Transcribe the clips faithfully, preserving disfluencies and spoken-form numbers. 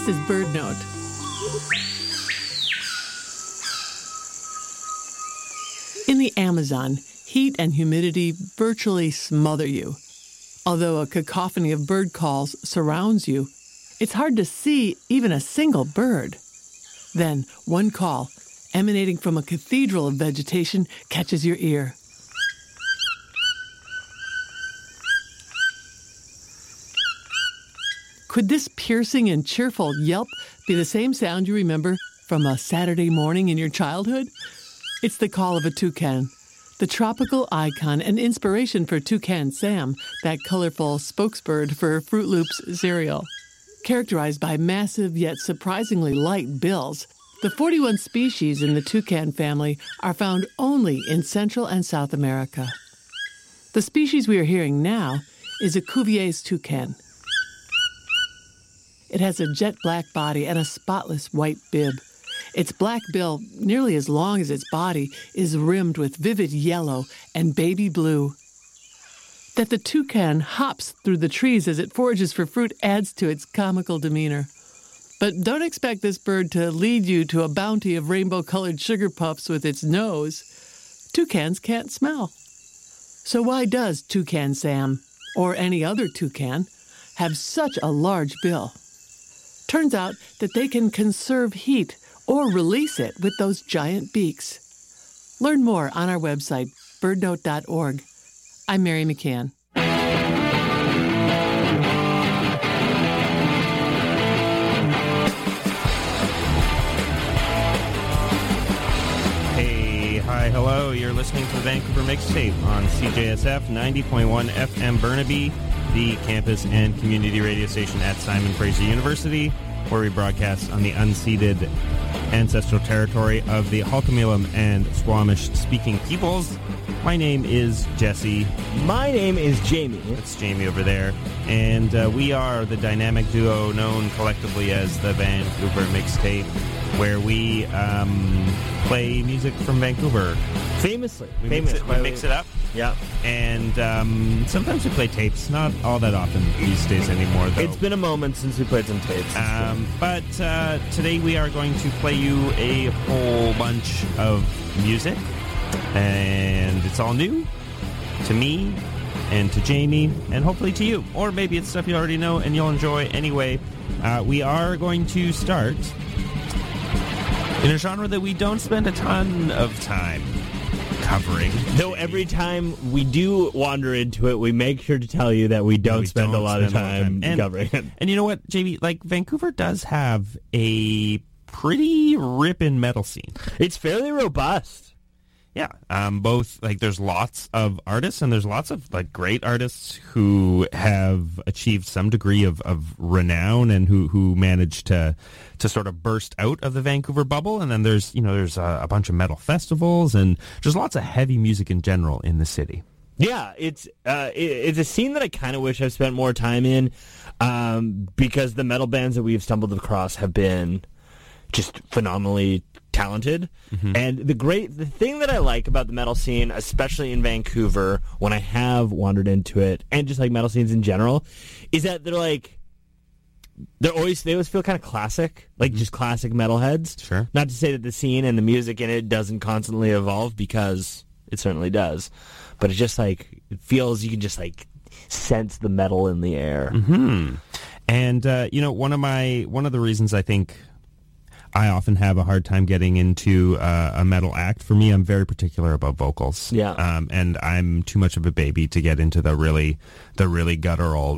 This is Bird Note. In the Amazon, heat and humidity virtually smother you. Although a cacophony of bird calls surrounds you, it's hard to see even a single bird. Then, one call, emanating from a cathedral of vegetation, catches your ear. Could this piercing and cheerful yelp be the same sound you remember from a Saturday morning in your childhood? It's the call of a toucan, the tropical icon and inspiration for Toucan Sam, that colorful spokesbird for Fruit Loops cereal. Characterized by massive yet surprisingly light bills, the forty-one species in the toucan family are found only in Central and South America. The species we are hearing now is a Cuvier's toucan. It has a jet black body and a spotless white bib. Its black bill, nearly as long as its body, is rimmed with vivid yellow and baby blue. That the toucan hops through the trees as it forages for fruit adds to its comical demeanor. But don't expect this bird to lead you to a bounty of rainbow-colored sugar puffs with its nose. Toucans can't smell. So why does Toucan Sam, or any other toucan, have such a large bill? Turns out that they can conserve heat or release it with those giant beaks. Learn more on our website, bird note dot org. I'm Mary McCann. Hey, hi, hello. You're listening to the Vancouver Mixtape on C J S F ninety point one F M Burnaby, the campus and community radio station at Simon Fraser University, where we broadcast on the unceded ancestral territory of the Halkomelem and Squamish-speaking peoples. My name is Jesse. My name is Jamie. It's Jamie over there. And uh, we are the dynamic duo known collectively as the Vancouver Mixtape, where we um, play music from Vancouver. Famously. We, Famous, mix, it, we mix it up. Yeah. And um, sometimes we play tapes. Not all that often these days anymore, though. It's been a moment since we played some tapes. Um, but uh, today we are going to play you a whole bunch of music. And it's all new to me and to Jamie and hopefully to you. Or maybe it's stuff you already know and you'll enjoy anyway. Uh, we are going to start in a genre that we don't spend a ton of time covering. Though every time we do wander into it, we make sure to tell you that we don't we spend don't a lot spend of time, a lot of time. And, covering it. And you know what, Jamie? Like, Vancouver does have a pretty ripping metal scene. It's fairly robust. Yeah, um, both, like, there's lots of artists and there's lots of, like, great artists who have achieved some degree of, of renown and who, who managed to to sort of burst out of the Vancouver bubble. And then there's, you know, there's a, a bunch of metal festivals and just lots of heavy music in general in the city. Yeah, it's uh, it, it's a scene that I kind of wish I've spent more time in um, because the metal bands that we've stumbled across have been just phenomenally talented. Mm-hmm. And the great the thing that I like about the metal scene, especially in Vancouver, when I have wandered into it, and just like metal scenes in general, is that they're like they're always they always feel kind of classic, like mm-hmm. just classic metalheads. Sure. Not to say that the scene and the music in it doesn't constantly evolve, because it certainly does. But it's just like it feels you can just like sense the metal in the air. Mm-hmm. And uh, you know, one of my one of the reasons I think I often have a hard time getting into uh, a metal act. For me, I'm very particular about vocals. Yeah. Um, and I'm too much of a baby to get into the really, the really guttural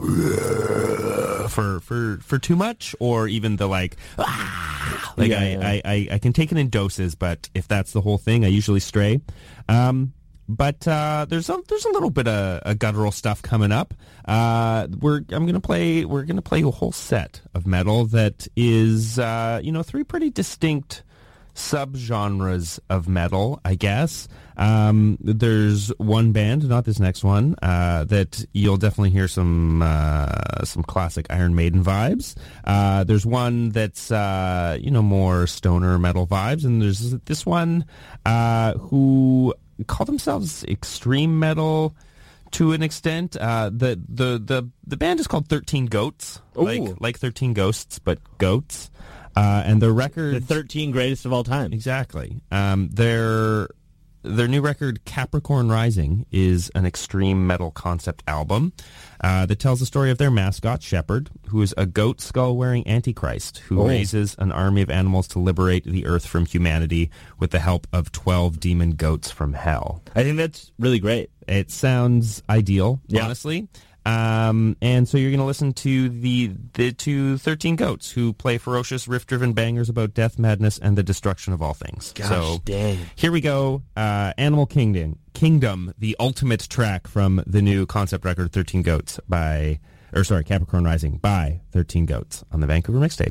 for for for too much, or even the like. Ah! Like yeah, I, yeah. I, I I can take it in doses, but if that's the whole thing, I usually stray. Um, But uh, there's a there's a little bit of uh, guttural stuff coming up. Uh, we're I'm gonna play we're gonna play a whole set of metal that is uh, you know three pretty distinct subgenres of metal, I guess. Um, there's one band, not this next one, uh, that you'll definitely hear some uh, some classic Iron Maiden vibes. Uh, there's one that's uh, you know more stoner metal vibes, and there's this one uh, who call themselves extreme metal to an extent. Uh, the, the the the band is called thirteen Goats, Ooh. like like thirteen Ghosts, but goats. Uh, and their record, The thirteen greatest of all time. exactly. Um, their their new record, Capricorn Rising, is an extreme metal concept album uh, that tells the story of their mascot, Shepherd, who is a goat skull-wearing antichrist who Oh. raises an army of animals to liberate the earth from humanity with the help of twelve demon goats from hell. I think that's really great. It sounds ideal, Yeah. honestly. Um, and so you're going to listen to the the two thirteen Goats who play ferocious, riff-driven bangers about death, madness, and the destruction of all things. Gosh so dang. here we go. Uh, Animal Kingdom, Kingdom, the ultimate track from the new concept record thirteen Goats by, or sorry, Capricorn Rising by thirteen Goats on the Vancouver Mixtape.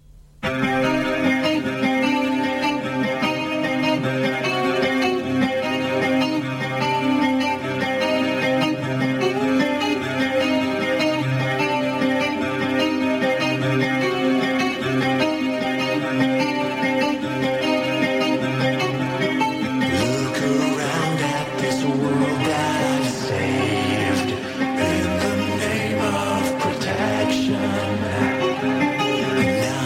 Look around at this world that I've saved in the name of protection. Now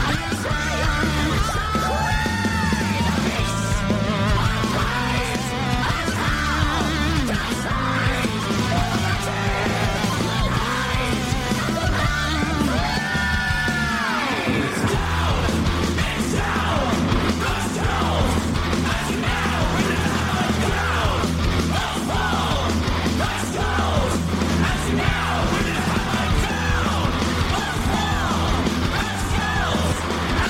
Let's go!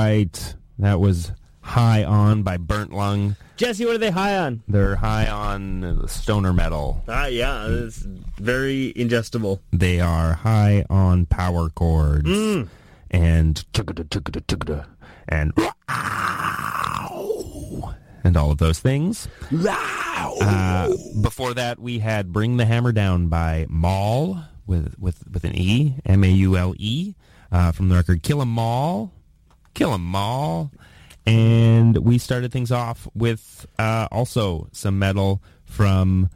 right. That was High On by Burnt Lung. Jesse, what are they high on? They're high on stoner metal. Ah, uh, yeah, it's very ingestible. They are high on power chords. Mm. And and and all of those things. Uh, before that, we had Bring the Hammer Down by Maul with with with an E, M A U L E, uh, from the record Kill 'Em All, Kill 'Em All. And we started things off with uh, also some metal from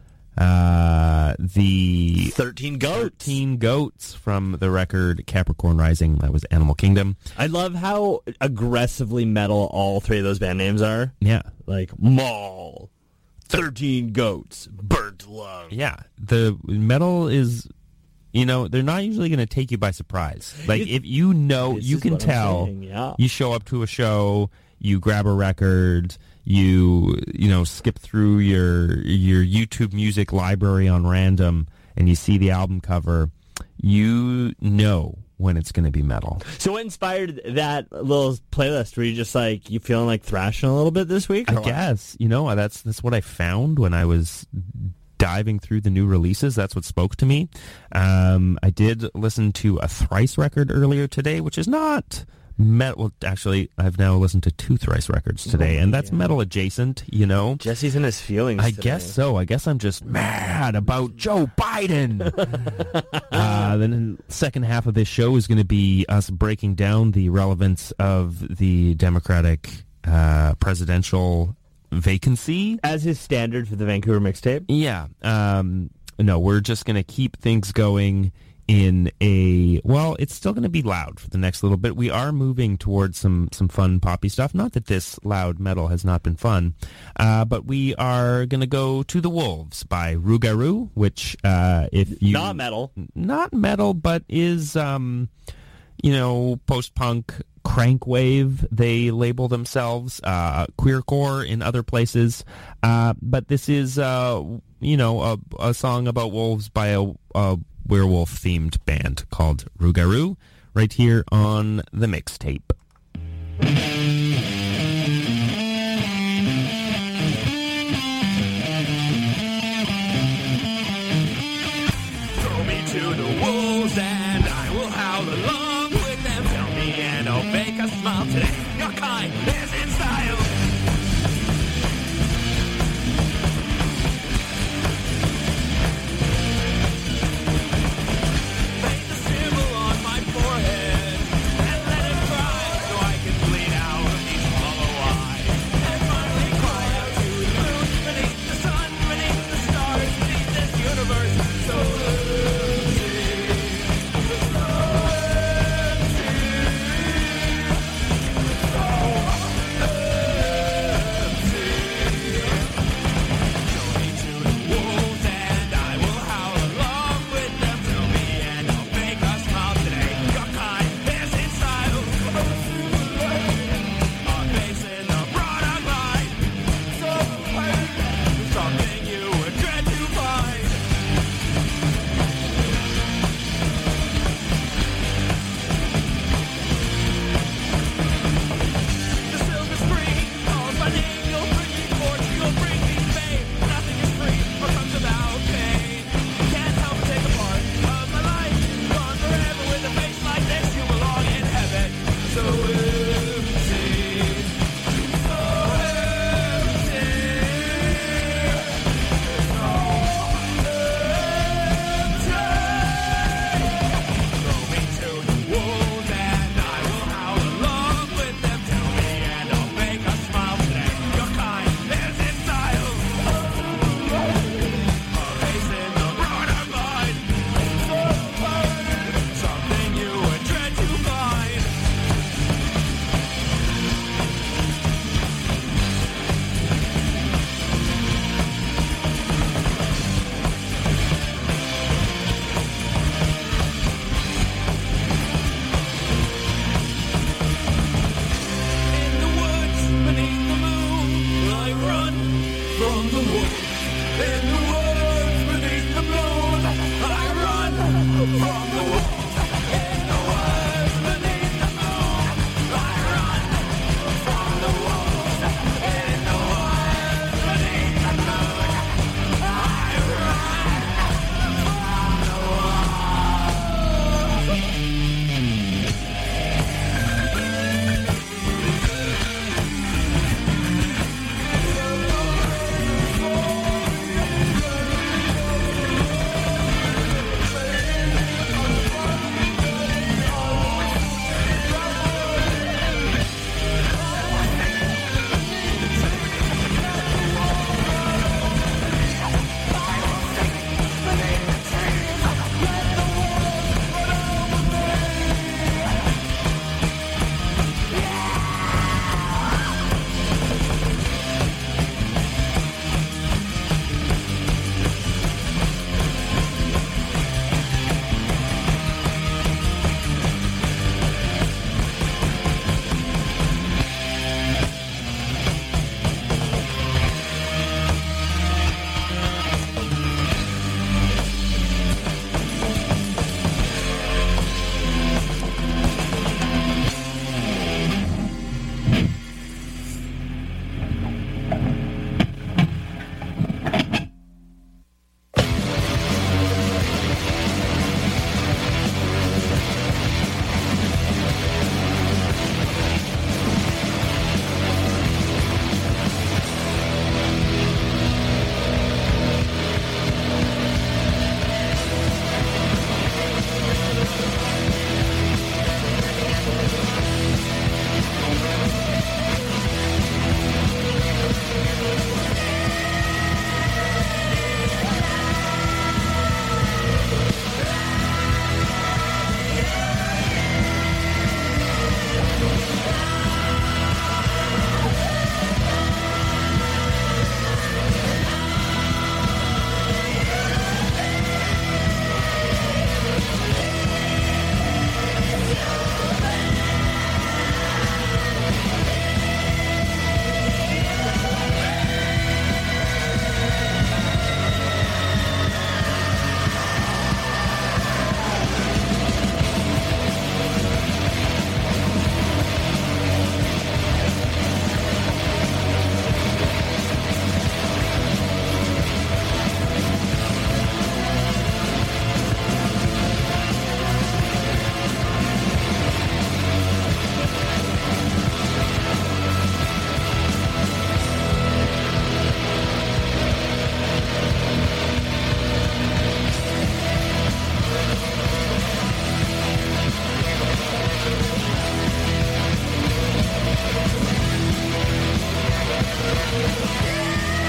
uh, the thirteen Goats. thirteen Goats from the record Capricorn Rising. That was Animal Kingdom. I love how aggressively metal all three of those band names are. Yeah. Like Maul, thirteen Goats, Burnt Lung. Yeah. The metal is, you know, they're not usually going to take you by surprise. Like, if you know, This you is can what I'm tell, saying, yeah. you show up to a show, you grab a record, you, you know, skip through your your YouTube music library on random, and you see the album cover, you know when it's going to be metal. So what inspired that little playlist? Were you just like, you feeling like thrashing a little bit this week? I or what? guess, you know, that's that's what I found when I was diving through the new releases. That's what spoke to me. Um, I did listen to a Thrice record earlier today, which is not metal. Well, actually, I've now listened to two Thrice records today, and that's metal adjacent, you know. Jesse's in his feelings I today. guess so. I guess I'm just mad about Joe Biden. uh, then the second half of this show is going to be us breaking down the relevance of the Democratic uh, presidential vacancy. As his standard for the Vancouver mixtape? Yeah. Um, no, we're just going to keep things going in a, well, it's still going to be loud for the next little bit. We are moving towards some, some fun poppy stuff. Not that this loud metal has not been fun, uh, but we are going to go to The Wolves by Rougarou, which uh, if you... Not metal. Not metal, but is, um, you know, post-punk, crank wave, they label themselves, uh, queercore in other places. Uh, but this is, uh, you know, a, a song about wolves by a, a werewolf-themed band called Rougarou, right here on the mixtape. Throw me to the wolves and I will howl along with them. Tell me and I'll make a smile today. Your kind is in style. Paint the symbol on my forehead and let it cry so I can bleed out of these hollow eyes. And finally cry out to the moon, beneath the sun, beneath the stars, beneath this universe. So from the wolves in the